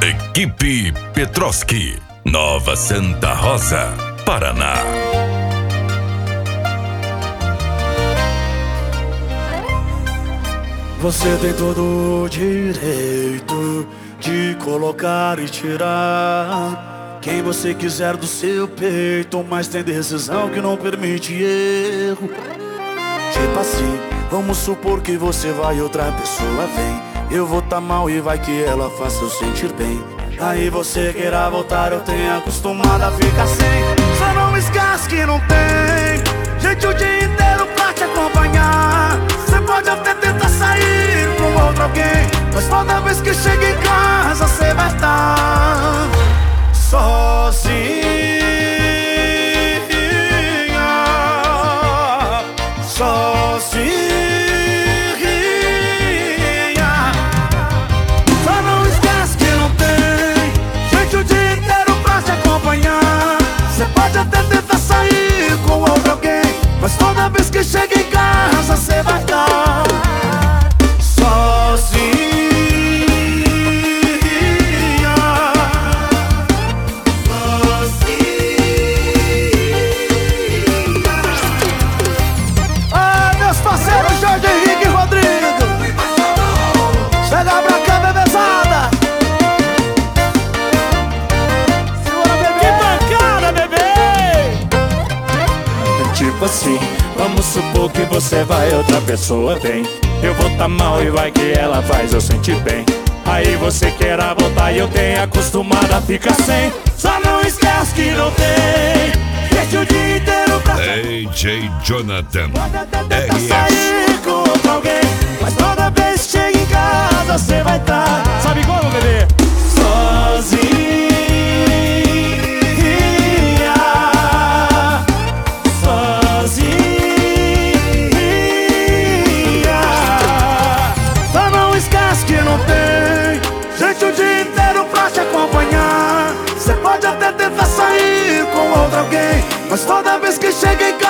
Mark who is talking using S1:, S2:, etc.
S1: Equipe Petroschi, Nova Santa Rosa, Paraná.
S2: Você tem todo o direito de colocar e tirar quem você quiser do seu peito, mas tem decisão que não permite erro. Tipo assim, vamos supor que você vai e outra pessoa vem. Eu vou tá mal e vai que ela faça eu sentir bem. Aí você queira voltar, eu tenho acostumado a ficar sem. Só não esquece que não tem gente o dia inteiro pra te acompanhar. Você pode até tentar sair com outro alguém, mas toda vez que chega em casa você vai estar sozinha. Sozinha. Só não esquece que não tem gente o dia inteiro pra te acompanhar. Você pode até tentar sair com outro alguém, mas toda vez que chega em casa você vai estar sozinha. Ah, meus parceiros Jorge Henrique e Rodrigo, chega pra cá, bebezada. Segura, bebê. Que bancada, bebê. Tipo assim, vamos supor que você vai, outra pessoa vem. Eu vou tá mal e vai que ela faz eu sentir bem. Aí você queira voltar e eu tenho acostumado a ficar sem. Só não esquece que não tem gente o dia inteiro pra
S1: DJ Jonathan
S2: RS.
S1: RS.
S2: Sair com outro alguém, mas toda vez que chega em casa você vai estar, sabe como, bebê? Sozinha. Só não esquece que não tem gente o dia inteiro pra te acompanhar. Você pode até tentar sair com outro alguém, mas toda vez que chega em